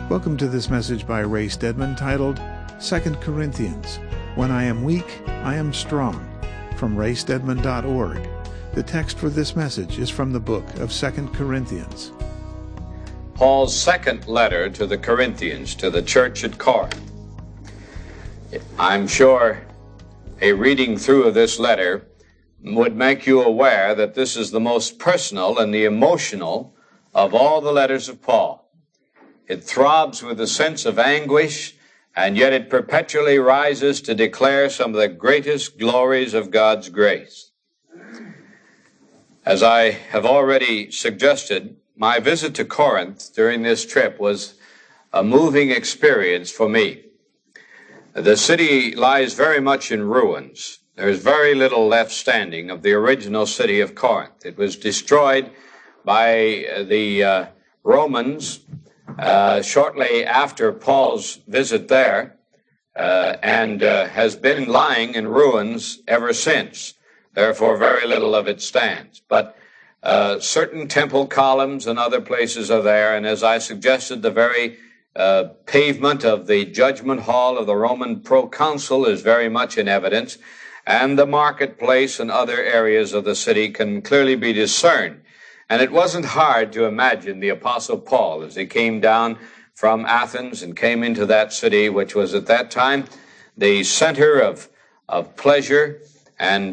Welcome to this message by Ray Stedman titled 2 Corinthians, When I Am Weak, I Am Strong, from raystedman.org. The text for this message is from the book of 2 Corinthians. Paul's second letter to the Corinthians, to the church at Corinth. I'm sure a reading through of this letter would make you aware that this is the most personal and the emotional of all the letters of Paul. It throbs with a sense of anguish, and yet it perpetually rises to declare some of the greatest glories of God's grace. As I have already suggested, my visit to Corinth during this trip was a moving experience for me. The city lies very much in ruins. There's very little left standing of the original city of Corinth. It was destroyed by the Romans shortly after Paul's visit there, and has been lying in ruins ever since. Therefore, very little of it stands. But certain temple columns and other places are there, and as I suggested, the very pavement of the judgment hall of the Roman proconsul is very much in evidence, and the marketplace and other areas of the city can clearly be discerned. And it wasn't hard to imagine the Apostle Paul as he came down from Athens and came into that city, which was at that time the center of pleasure and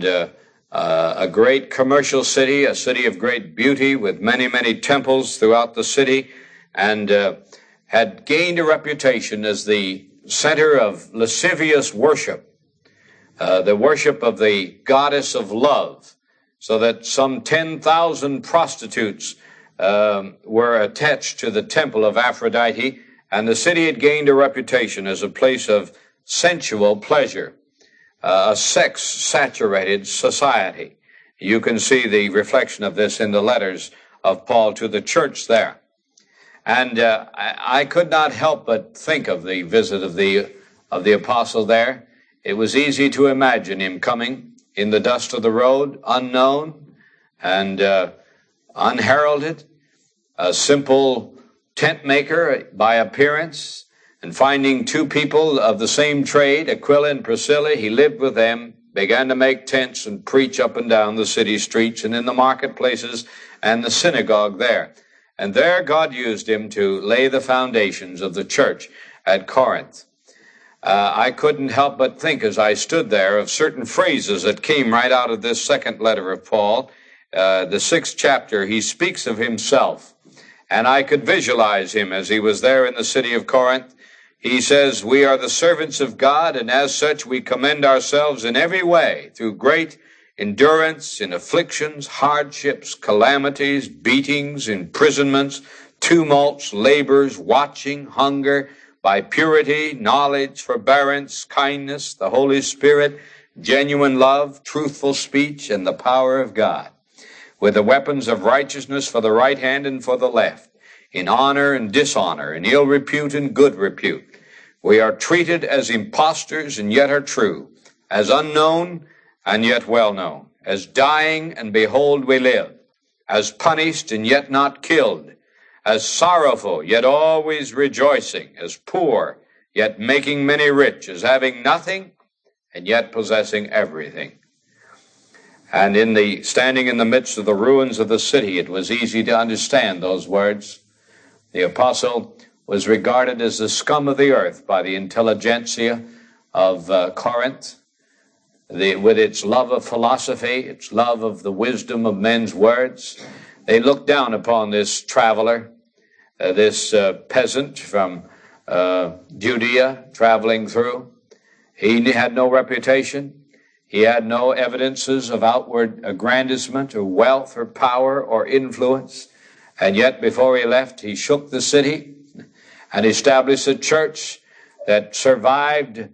a great commercial city, a city of great beauty with many, many temples throughout the city, and had gained a reputation as the center of lascivious worship, the worship of the goddess of love, so that some 10,000 prostitutes were attached to the temple of Aphrodite, and the city had gained a reputation as a place of sensual pleasure, a sex-saturated society. You can see the reflection of this in the letters of Paul to the church there. And I could not help but think of the visit of the apostle there. It was easy to imagine him coming in the dust of the road, unknown and unheralded, a simple tent maker by appearance, and finding two people of the same trade, Aquila and Priscilla, he lived with them, began to make tents and preach up and down the city streets and in the marketplaces and the synagogue there. And there God used him to lay the foundations of the church at Corinth. I couldn't help but think as I stood there of certain phrases that came right out of this second letter of Paul. The 6th chapter, he speaks of himself, and I could visualize him as he was there in the city of Corinth. He says, "We are the servants of God, and as such we commend ourselves in every way through great endurance in afflictions, hardships, calamities, beatings, imprisonments, tumults, labors, watching, hunger, by purity, knowledge, forbearance, kindness, the Holy Spirit, genuine love, truthful speech, and the power of God, with the weapons of righteousness for the right hand and for the left, in honor and dishonor, in ill repute and good repute. We are treated as impostors and yet are true, as unknown and yet well known, as dying and behold we live, as punished and yet not killed, as sorrowful, yet always rejoicing, as poor, yet making many rich, as having nothing, and yet possessing everything." And standing in the midst of the ruins of the city, it was easy to understand those words. The apostle was regarded as the scum of the earth by the intelligentsia of Corinth, with its love of philosophy, its love of the wisdom of men's words. They looked down upon this traveler, this peasant from Judea traveling through. He had no reputation. He had no evidences of outward aggrandizement or wealth or power or influence. And yet before he left, he shook the city and established a church that survived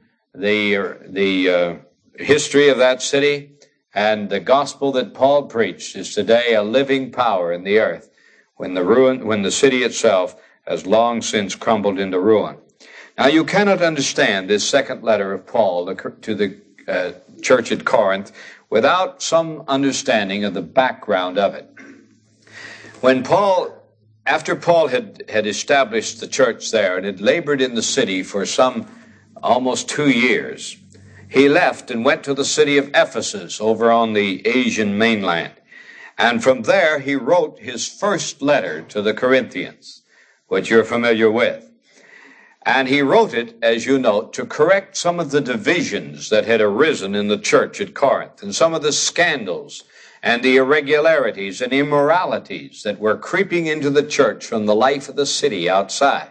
the history of that city. And the gospel that Paul preached is today a living power in the earth, when the city itself has long since crumbled into ruin. Now, you cannot understand this second letter of Paul to the church at Corinth without some understanding of the background of it. When Paul after Paul had established the church there and had labored in the city for some almost 2 years, he left and went to the city of Ephesus over on the Asian mainland. And from there he wrote his first letter to the Corinthians, which you're familiar with. And he wrote it, as you note, to correct some of the divisions that had arisen in the church at Corinth and some of the scandals and the irregularities and immoralities that were creeping into the church from the life of the city outside.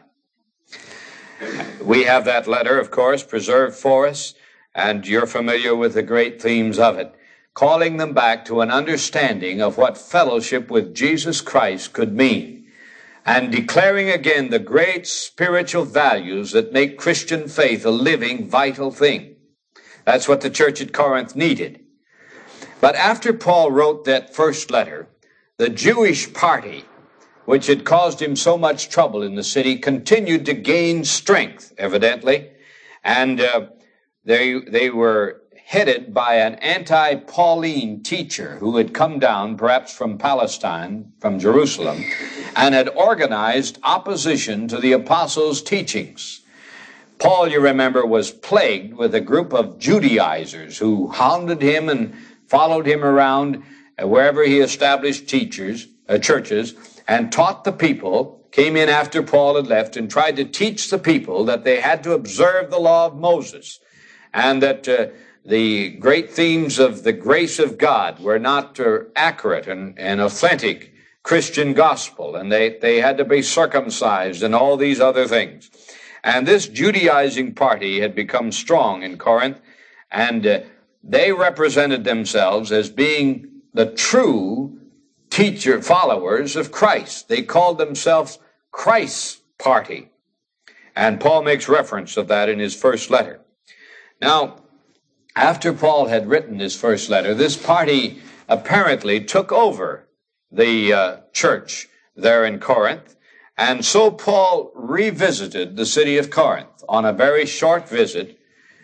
We have that letter, of course, preserved for us, and you're familiar with the great themes of it, calling them back to an understanding of what fellowship with Jesus Christ could mean, and declaring again the great spiritual values that make Christian faith a living, vital thing. That's what the church at Corinth needed. But after Paul wrote that first letter, the Jewish party, which had caused him so much trouble in the city, continued to gain strength, evidently, and they were headed by an anti-Pauline teacher who had come down, perhaps from Palestine, from Jerusalem, and had organized opposition to the apostles' teachings. Paul, you remember, was plagued with a group of Judaizers who hounded him and followed him around wherever he established churches, and taught the people, came in after Paul had left, and tried to teach the people that they had to observe the law of Moses, and that the great themes of the grace of God were not accurate and authentic Christian gospel, and they had to be circumcised and all these other things. And this Judaizing party had become strong in Corinth, and they represented themselves as being the true followers of Christ. They called themselves Christ's party. And Paul makes reference of that in his first letter. Now, after Paul had written his first letter, this party apparently took over the church there in Corinth. And so Paul revisited the city of Corinth on a very short visit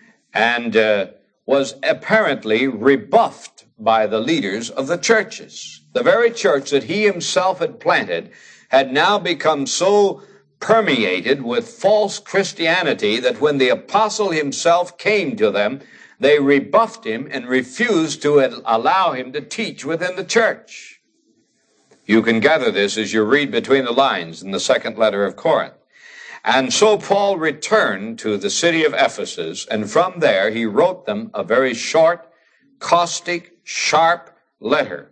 and was apparently rebuffed by the leaders of the churches. The very church that he himself had planted had now become so permeated with false Christianity that when the apostle himself came to them, they rebuffed him and refused to allow him to teach within the church. You can gather this as you read between the lines in the second letter of Corinth. And so Paul returned to the city of Ephesus, and from there he wrote them a very short, caustic, sharp letter,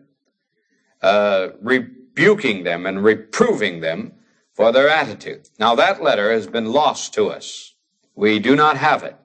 rebuking them and reproving them for their attitude. Now that letter has been lost to us. We do not have it.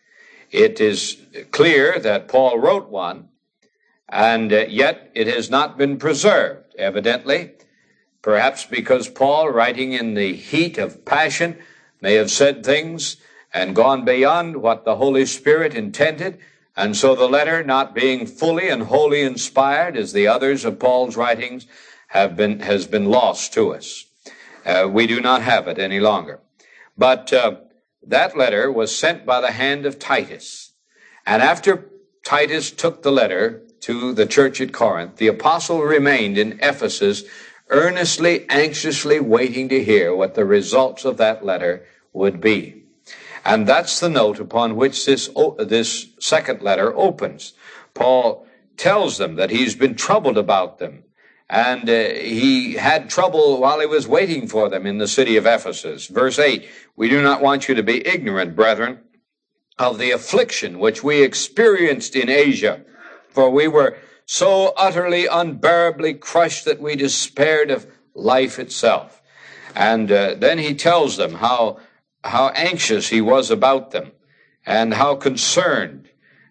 It is clear that Paul wrote one, and yet it has not been preserved, evidently, perhaps because Paul, writing in the heat of passion, may have said things and gone beyond what the Holy Spirit intended, and so the letter, not being fully and wholly inspired as the others of Paul's writings, has been lost to us. We do not have it any longer. But that letter was sent by the hand of Titus. And after Titus took the letter to the church at Corinth, the apostle remained in Ephesus, earnestly, anxiously waiting to hear what the results of that letter would be. And that's the note upon which this second letter opens. Paul tells them that he's been troubled about them. And he had trouble while he was waiting for them in the city of Ephesus. Verse 8, we do not want you to be ignorant, brethren, of the affliction which we experienced in Asia, for we were so utterly unbearably crushed that we despaired of life itself. And then he tells them how anxious he was about them and how concerned.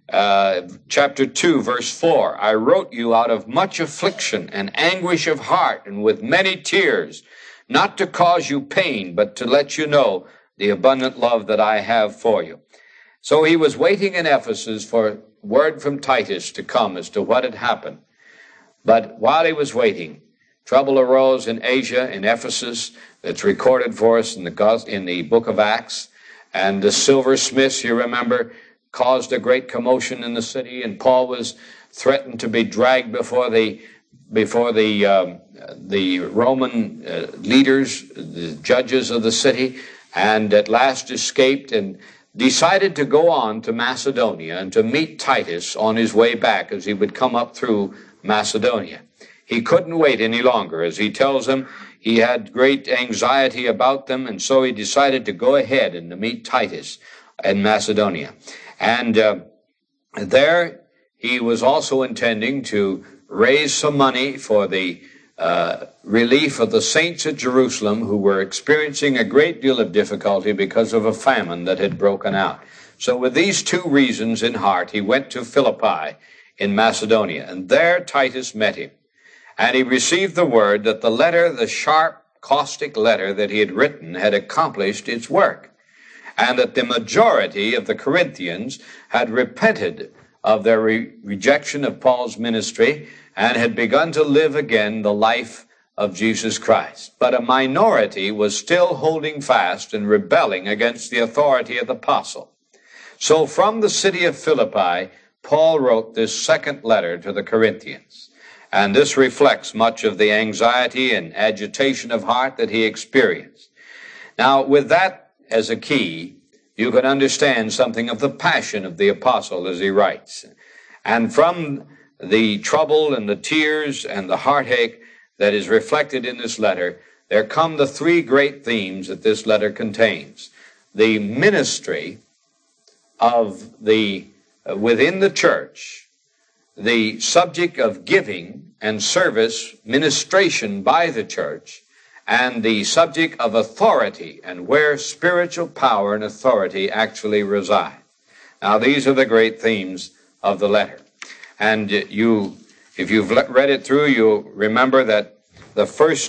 Chapter 2, verse 4, I wrote you out of much affliction and anguish of heart and with many tears, not to cause you pain, but to let you know the abundant love that I have for you. So he was waiting in Ephesus for word from Titus to come as to what had happened. But while he was waiting, trouble arose in Asia, in Ephesus, that's recorded for us in the book of Acts. And the silversmiths, you remember, caused a great commotion in the city, and Paul was threatened to be dragged before the the Roman leaders, the judges of the city, and at last escaped and decided to go on to Macedonia and to meet Titus on his way back as he would come up through Macedonia. He couldn't wait any longer. As he tells them, he had great anxiety about them, and so he decided to go ahead and to meet Titus in Macedonia. And there he was also intending to raise some money for the relief of the saints at Jerusalem who were experiencing a great deal of difficulty because of a famine that had broken out. So with these two reasons in heart, he went to Philippi in Macedonia, and there Titus met him. And he received the word that the letter, the sharp, caustic letter that he had written, had accomplished its work, and that the majority of the Corinthians had repented of their rejection of Paul's ministry and had begun to live again the life of Jesus Christ. But a minority was still holding fast and rebelling against the authority of the apostle. So from the city of Philippi, Paul wrote this second letter to the Corinthians. And this reflects much of the anxiety and agitation of heart that he experienced. Now, with that as a key, you can understand something of the passion of the apostle as he writes. And from the trouble and the tears and the heartache that is reflected in this letter, there come the three great themes that this letter contains. The ministry of within the church, the subject of giving and service, ministration by the church, and the subject of authority and where spiritual power and authority actually reside. Now, these are the great themes of the letter. And if you've read it through, you'll remember that the first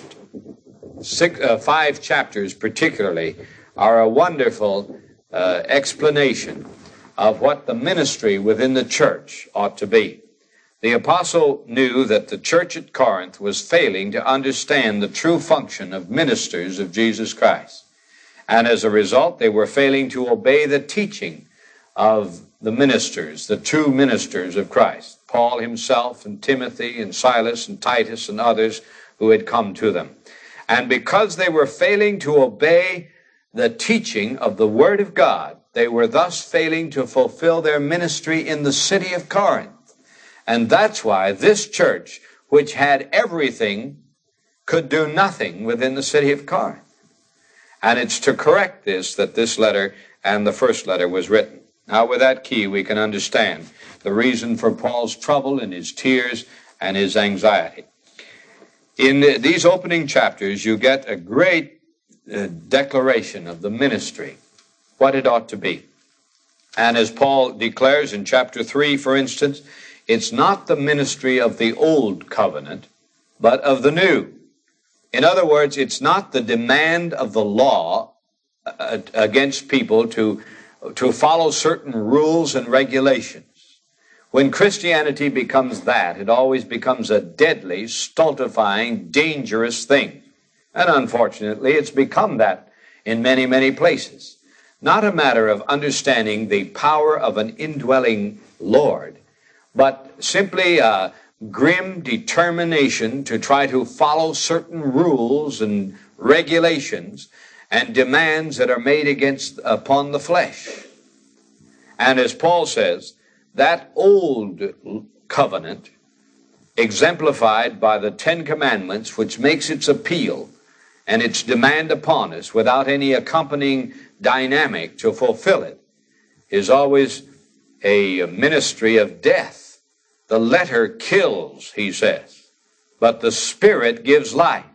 5 chapters particularly are a wonderful explanation of what the ministry within the church ought to be. The apostle knew that the church at Corinth was failing to understand the true function of ministers of Jesus Christ. And as a result, they were failing to obey the teaching of the ministers, the true ministers of Christ. Paul himself and Timothy and Silas and Titus and others who had come to them. And because they were failing to obey the teaching of the Word of God, they were thus failing to fulfill their ministry in the city of Corinth. And that's why this church, which had everything, could do nothing within the city of Corinth. And it's to correct this that this letter and the first letter was written. Now, with that key, we can understand the reason for Paul's trouble and his tears and his anxiety. In these opening chapters, you get a great declaration of the ministry, what it ought to be. And as Paul declares in chapter 3, for instance, it's not the ministry of the old covenant, but of the new. In other words, it's not the demand of the law against people to follow certain rules and regulations. When Christianity becomes that, it always becomes a deadly, stultifying, dangerous thing. And unfortunately, it's become that in many, many places. Not a matter of understanding the power of an indwelling Lord, but simply a grim determination to try to follow certain rules and regulations and demands that are made upon the flesh. And as Paul says, that old covenant, exemplified by the 10 Commandments, which makes its appeal and its demand upon us without any accompanying dynamic to fulfill it, is always a ministry of death. The letter kills, he says, but the Spirit gives life.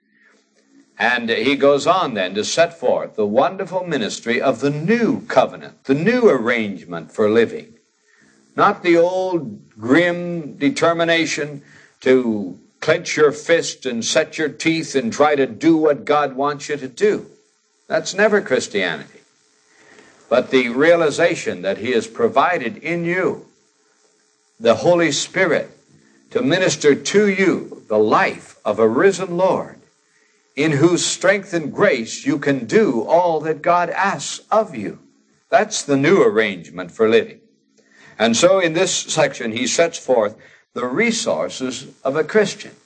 And he goes on then to set forth the wonderful ministry of the new covenant, the new arrangement for living. Not the old grim determination to clench your fist and set your teeth and try to do what God wants you to do. That's never Christianity. But the realization that he has provided in you the Holy Spirit to minister to you the life of a risen Lord, in whose strength and grace you can do all that God asks of you. That's the new arrangement for living. And so in this section, he sets forth the resources of a Christian.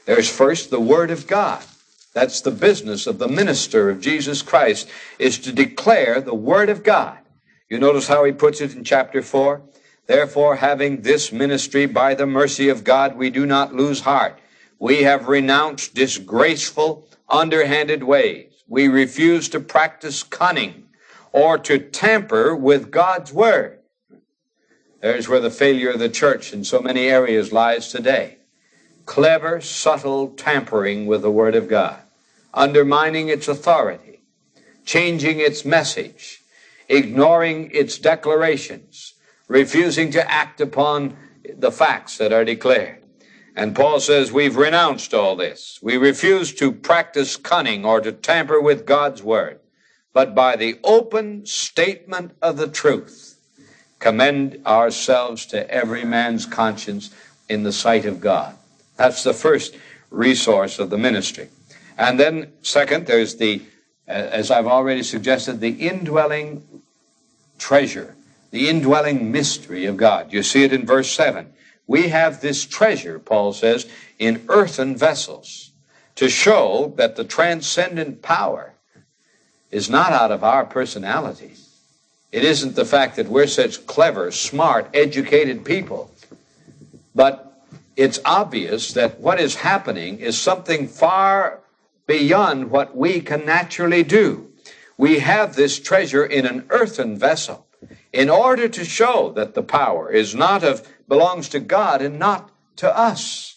There's first the Word of God. That's the business of the minister of Jesus Christ, is to declare the Word of God. You notice how he puts it in chapter 4? Therefore, having this ministry by the mercy of God, we do not lose heart. We have renounced disgraceful, underhanded ways. We refuse to practice cunning or to tamper with God's Word. There's where the failure of the church in so many areas lies today. Clever, subtle tampering with the Word of God, undermining its authority, changing its message, ignoring its declarations, refusing to act upon the facts that are declared. And Paul says we've renounced all this. We refuse to practice cunning or to tamper with God's Word, but by the open statement of the truth, commend ourselves to every man's conscience in the sight of God. That's the first resource of the ministry. And then, second, there's the, as I've already suggested, the indwelling treasure, the indwelling mystery of God. You see it in verse 7. We have this treasure, Paul says, in earthen vessels, to show that the transcendent power is not out of our personalities. It isn't the fact that we're such clever, smart, educated people, but it's obvious that what is happening is something far beyond what we can naturally do. We have this treasure in an earthen vessel in order to show that the power is belongs to God and not to us.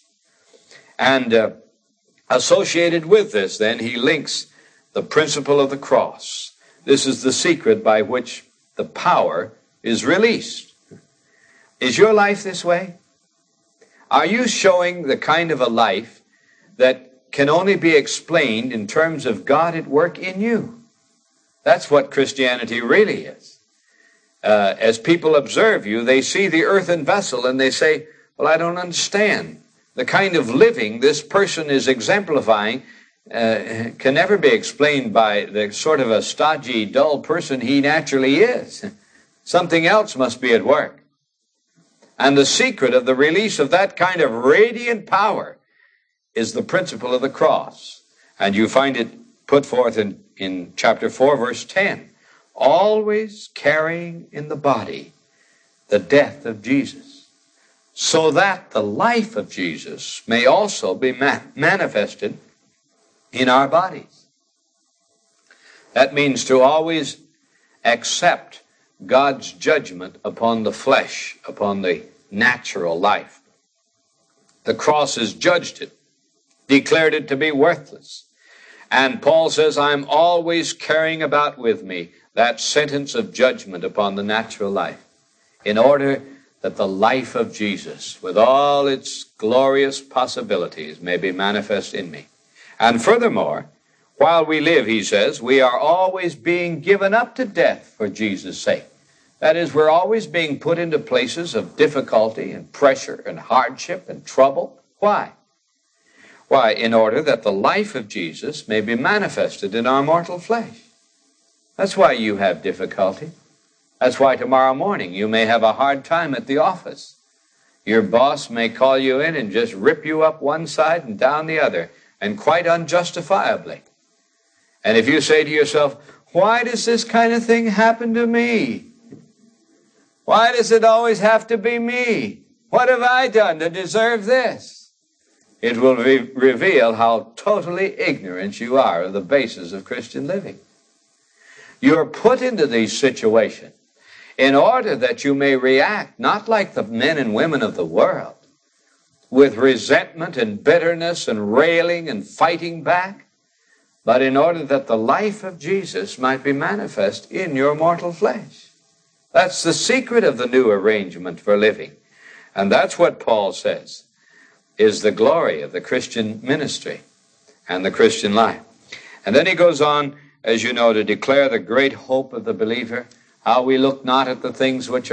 And associated with this, then, he links the principle of the cross. This is the secret by which the power is released. Is your life this way? Are you showing the kind of a life that can only be explained in terms of God at work in you? That's what Christianity really is. As people observe you, they see the earthen vessel and they say, well, I don't understand. The kind of living this person is exemplifying can never be explained by the sort of a stodgy, dull person he naturally is. Something else must be at work. And the secret of the release of that kind of radiant power is the principle of the cross. And you find it put forth in chapter 4, verse 10. Always carrying in the body the death of Jesus, so that the life of Jesus may also be manifested in our bodies. That means to always accept God's judgment upon the flesh, upon the natural life. The cross has judged it, declared it to be worthless. And Paul says, I'm always carrying about with me that sentence of judgment upon the natural life, in order that the life of Jesus, with all its glorious possibilities, may be manifest in me. And furthermore, while we live, he says, we are always being given up to death for Jesus' sake. That is, we're always being put into places of difficulty and pressure and hardship and trouble. Why? Why, in order that the life of Jesus may be manifested in our mortal flesh. That's why you have difficulty. That's why tomorrow morning you may have a hard time at the office. Your boss may call you in and just rip you up one side and down the other, and quite unjustifiably. And if you say to yourself, why does this kind of thing happen to me? Why does it always have to be me? What have I done to deserve this? It will reveal how totally ignorant you are of the basis of Christian living. You're put into these situations in order that you may react not like the men and women of the world, with resentment and bitterness and railing and fighting back, but in order that the life of Jesus might be manifest in your mortal flesh. That's the secret of the new arrangement for living. And that's what Paul says is the glory of the Christian ministry and the Christian life. And then he goes on, as you know, to declare the great hope of the believer, how we look not at the things which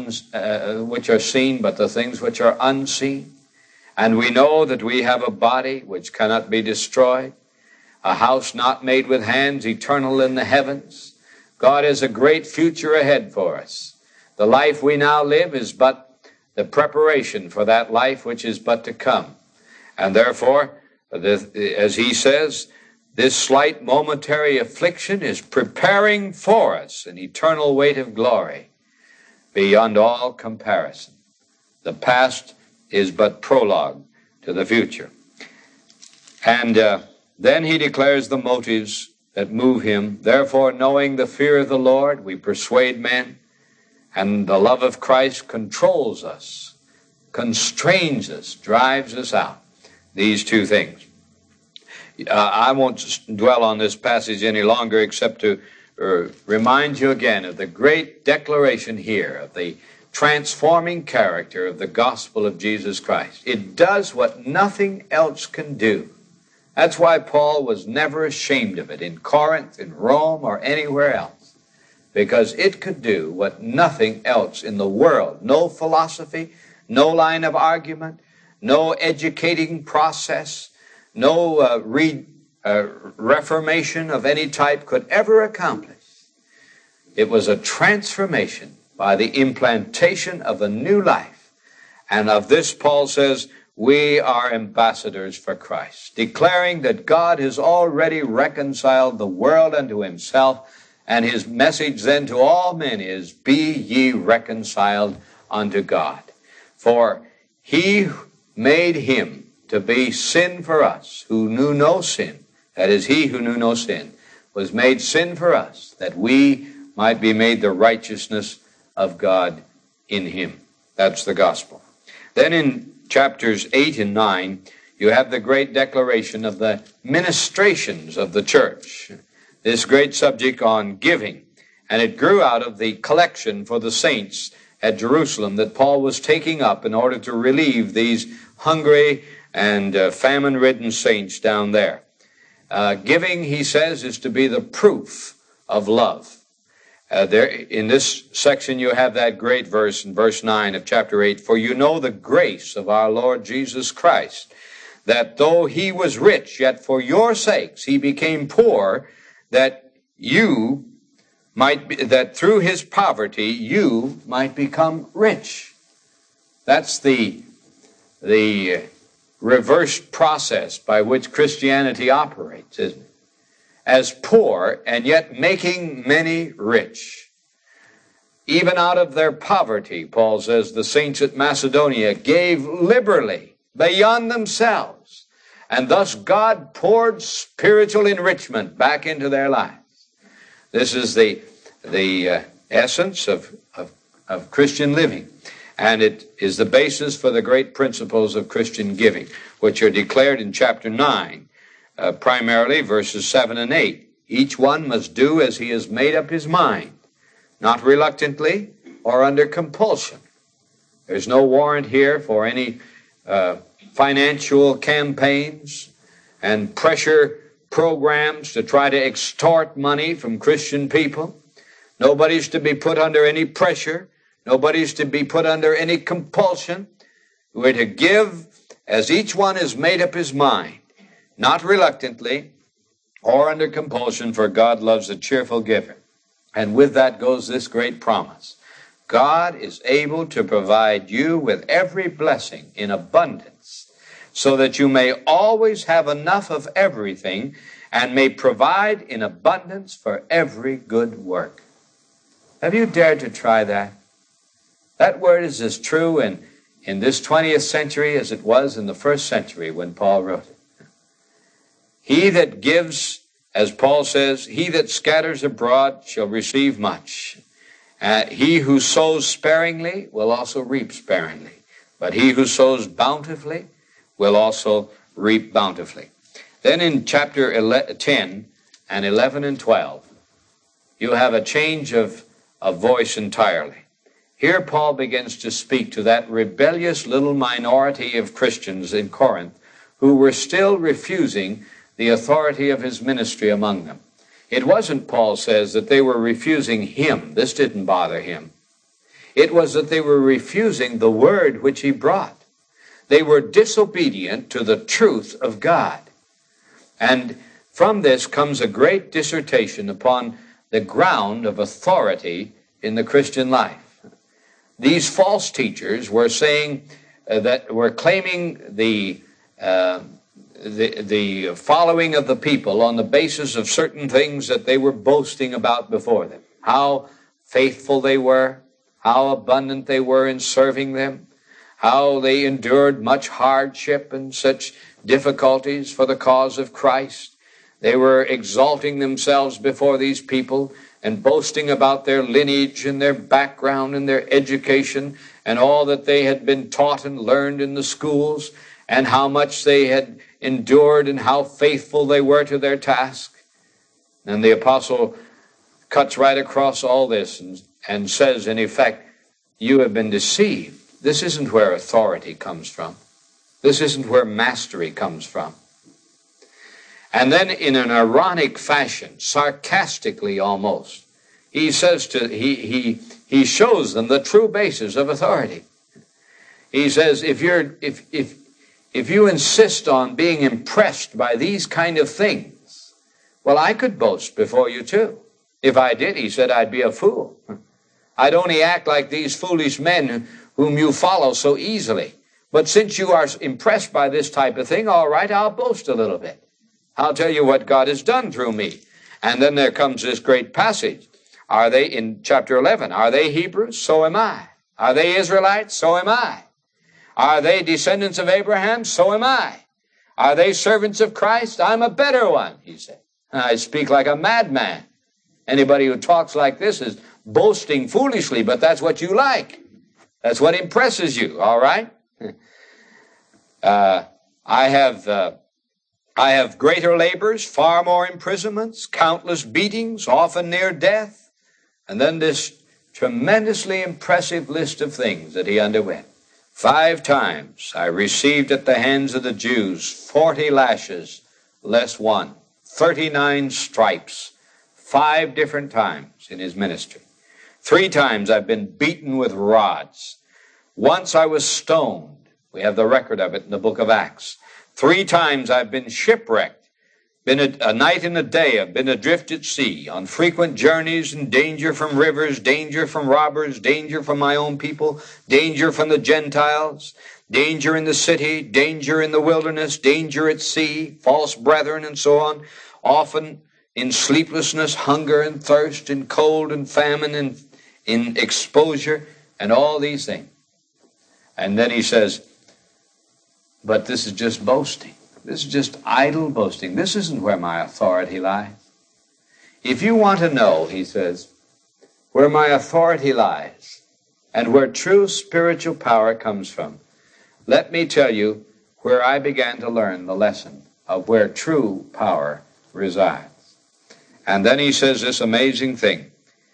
are seen, but the things which are unseen. And we know that we have a body which cannot be destroyed, a house not made with hands, eternal in the heavens. God has a great future ahead for us. The life we now live is but the preparation for that life which is but to come. And therefore, As he says, this slight momentary affliction is preparing for us an eternal weight of glory beyond all comparison. The past is but prologue to the future. And then he declares the motives that move him. Therefore, knowing the fear of the Lord, we persuade men, and the love of Christ controls us, constrains us, drives us out. These two things. I won't dwell on this passage any longer except to remind you again of the great declaration here of the transforming character of the gospel of Jesus Christ. It does what nothing else can do. That's why Paul was never ashamed of it in Corinth, in Rome, or anywhere else, because it could do what nothing else in the world, no philosophy, no line of argument, no educating process, no reformation of any type could ever accomplish. It was a transformation by the implantation of a new life. And of this, Paul says, we are ambassadors for Christ, declaring that God has already reconciled the world unto himself, and his message then to all men is, be ye reconciled unto God. For he made him to be sin for us, who knew no sin. That is, he who knew no sin was made sin for us, that we might be made the righteousness of God in him. That's the gospel. Then in chapters 8 and 9, you have the great declaration of the ministrations of the church, this great subject on giving. And it grew out of the collection for the saints at Jerusalem that Paul was taking up in order to relieve these hungry and famine-ridden saints down there. Giving, he says, is to be the proof of love. There, in this section, you have that great verse in verse 9 of chapter 8, for you know the grace of our Lord Jesus Christ, that though he was rich, yet for your sakes he became poor, that you might be, that through his poverty you might become rich. That's the reversed process by which Christianity operates, isn't it? As poor and yet making many rich. Even out of their poverty, Paul says, the saints at Macedonia gave liberally beyond themselves, and thus God poured spiritual enrichment back into their lives. This is the essence of Christian living, and it is the basis for the great principles of Christian giving, which are declared in chapter 9. Primarily verses 7 and 8. Each one must do as he has made up his mind, not reluctantly or under compulsion. There's no warrant here for any financial campaigns and pressure programs to try to extort money from Christian people. Nobody's to be put under any pressure. Nobody's to be put under any compulsion. We're to give as each one has made up his mind, not reluctantly or under compulsion, for God loves a cheerful giver. And with that goes this great promise. God is able to provide you with every blessing in abundance, so that you may always have enough of everything and may provide in abundance for every good work. Have you dared to try that? That word is as true in this 20th century as it was in the first century when Paul wrote it. He that gives, as Paul says, he that scatters abroad shall receive much. He who sows sparingly will also reap sparingly. But he who sows bountifully will also reap bountifully. Then in chapter 10 and 11 and 12, you have a change of voice entirely. Here Paul begins to speak to that rebellious little minority of Christians in Corinth who were still refusing the authority of his ministry among them. It wasn't, Paul says, that they were refusing him. This didn't bother him. It was that they were refusing the word which he brought. They were disobedient to the truth of God. And from this comes a great dissertation upon the ground of authority in the Christian life. These false teachers were saying that were claiming the the following of the people on the basis of certain things that they were boasting about before them. How faithful they were, how abundant they were in serving them, how they endured much hardship and such difficulties for the cause of Christ. They were exalting themselves before these people and boasting about their lineage and their background and their education and all that they had been taught and learned in the schools and how much they had endured and how faithful they were to their task. And the apostle cuts right across all this and says, in effect, you have been deceived. This isn't where authority comes from. This isn't where mastery comes from. And then in an ironic fashion, sarcastically almost, he says he shows them the true basis of authority. He says, if you insist on being impressed by these kind of things, well, I could boast before you too. If I did, he said, I'd be a fool. I'd only act like these foolish men whom you follow so easily. But since you are impressed by this type of thing, all right, I'll boast a little bit. I'll tell you what God has done through me. And then there comes this great passage. Are they, in chapter 11, are they Hebrews? So am I. Are they Israelites? So am I. Are they descendants of Abraham? So am I. Are they servants of Christ? I'm a better one, he said. I speak like a madman. Anybody who talks like this is boasting foolishly, but that's what you like. That's what impresses you, all right? I have greater labors, far more imprisonments, countless beatings, often near death. And then this tremendously impressive list of things that he underwent. 5 times I received at the hands of the Jews 40 lashes, less 1, 39 stripes, 5 different times in his ministry. 3 times I've been beaten with rods. Once I was stoned. We have the record of it in the book of Acts. 3 times I've been shipwrecked, been a night and a day, I've been adrift at sea, on frequent journeys and danger from rivers, danger from robbers, danger from my own people, danger from the Gentiles, danger in the city, danger in the wilderness, danger at sea, false brethren, and so on, often in sleeplessness, hunger and thirst, in cold and famine, and in exposure, and all these things. And then he says, but this is just boasting. This is just idle boasting. This isn't where my authority lies. If you want to know, he says, where my authority lies and where true spiritual power comes from, let me tell you where I began to learn the lesson of where true power resides. And then he says this amazing thing.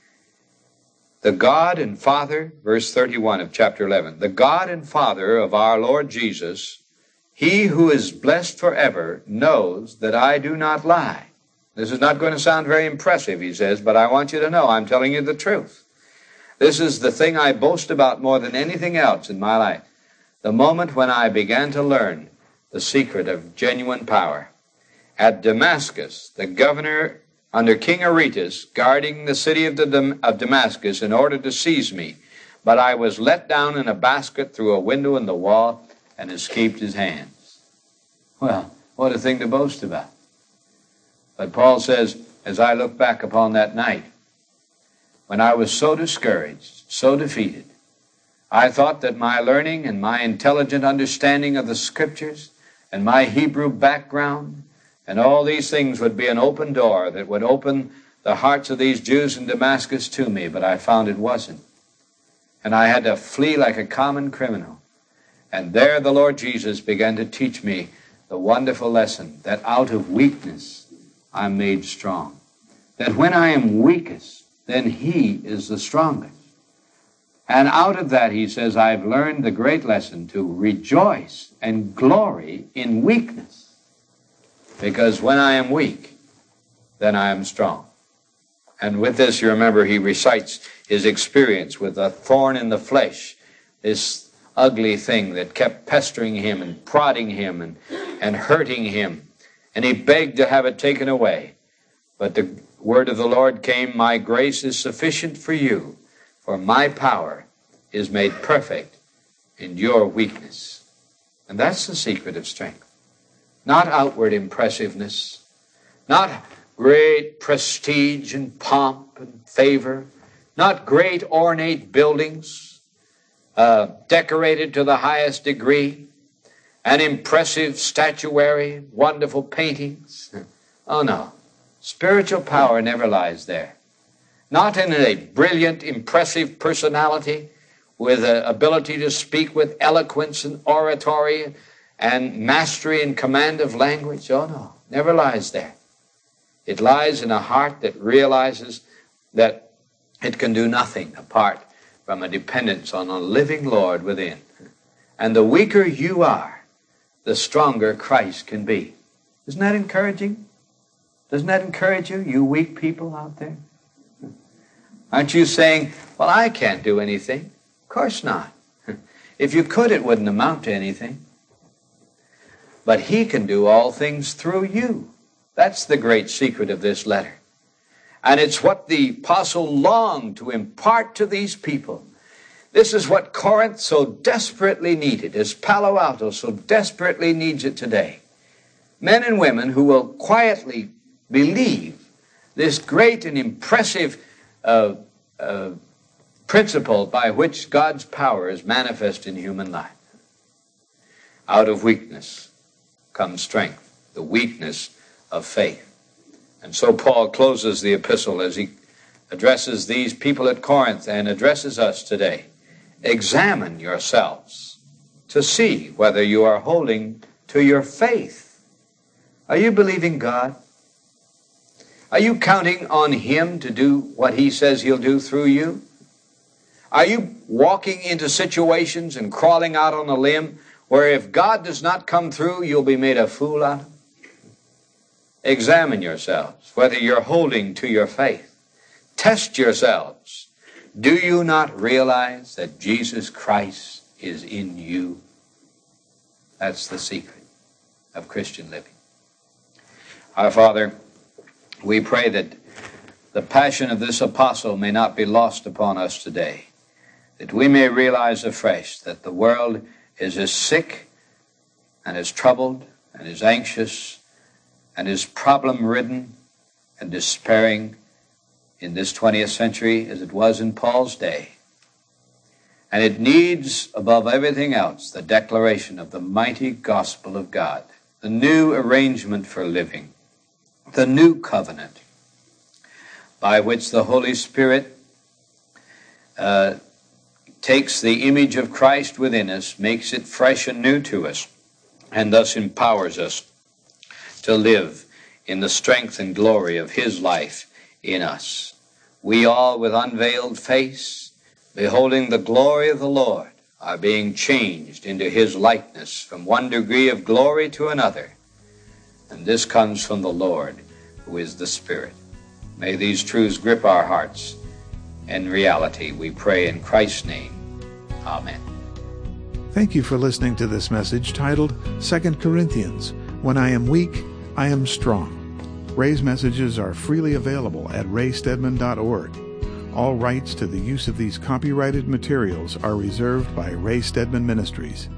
The God and Father, verse 31 of chapter 11, the God and Father of our Lord Jesus, he who is blessed forever, knows that I do not lie. This is not going to sound very impressive, he says, but I want you to know I'm telling you the truth. This is the thing I boast about more than anything else in my life. The moment when I began to learn the secret of genuine power. At Damascus, the governor under King Aretas, guarding the city of Damascus in order to seize me, but I was let down in a basket through a window in the wall and escaped his hands. Well, what a thing to boast about. But Paul says, as I look back upon that night, when I was so discouraged, so defeated, I thought that my learning and my intelligent understanding of the Scriptures and my Hebrew background and all these things would be an open door that would open the hearts of these Jews in Damascus to me, but I found it wasn't. And I had to flee like a common criminal. And there the Lord Jesus began to teach me the wonderful lesson that out of weakness I'm made strong. That when I am weakest, then He is the strongest. And out of that, he says, I've learned the great lesson to rejoice and glory in weakness. Because when I am weak, then I am strong. And with this, you remember, he recites his experience with a thorn in the flesh, this ugly thing that kept pestering him and prodding him and hurting him. And he begged to have it taken away. But the word of the Lord came, my grace is sufficient for you, for my power is made perfect in your weakness. And that's the secret of strength. not outward impressiveness, not great prestige and pomp and favor, not great ornate buildings, decorated to the highest degree, and impressive statuary, wonderful paintings. Oh no, spiritual power never lies there. Not in a brilliant, impressive personality with an ability to speak with eloquence and oratory and mastery and command of language. Oh no, never lies there. It lies in a heart that realizes that it can do nothing apart from a dependence on a living Lord within. And the weaker you are, the stronger Christ can be. Isn't that encouraging? Doesn't that encourage you, you weak people out there? Aren't you saying, well, I can't do anything? Of course not. If you could, it wouldn't amount to anything. But He can do all things through you. That's the great secret of this letter. And it's what the apostle longed to impart to these people. This is what Corinth so desperately needed, as Palo Alto so desperately needs it today. Men and women who will quietly believe this great and impressive principle by which God's power is manifest in human life. Out of weakness comes strength, the weakness of faith. And so Paul closes the epistle as he addresses these people at Corinth and addresses us today. Examine yourselves to see whether you are holding to your faith. Are you believing God? Are you counting on Him to do what He says He'll do through you? Are you walking into situations and crawling out on a limb where if God does not come through, you'll be made a fool out of? Examine yourselves whether you're holding to your faith. Test yourselves. Do you not realize that Jesus Christ is in you? That's the secret of Christian living. Our Father, we pray that the passion of this apostle may not be lost upon us today, that we may realize afresh that the world is as sick and as troubled and as anxious and as problem-ridden and despairing in this 20th century as it was in Paul's day. And it needs, above everything else, the declaration of the mighty gospel of God, the new arrangement for living, the new covenant by which the Holy Spirit takes the image of Christ within us, makes it fresh and new to us, and thus empowers us to live in the strength and glory of His life in us. We all, with unveiled face, beholding the glory of the Lord, are being changed into His likeness from one degree of glory to another. And this comes from the Lord, who is the Spirit. May these truths grip our hearts. In reality, we pray in Christ's name. Amen. Thank you for listening to this message titled 2 Corinthians, When I Am Weak, I Am Strong. Ray's messages are freely available at raystedman.org. All rights to the use of these copyrighted materials are reserved by Ray Stedman Ministries.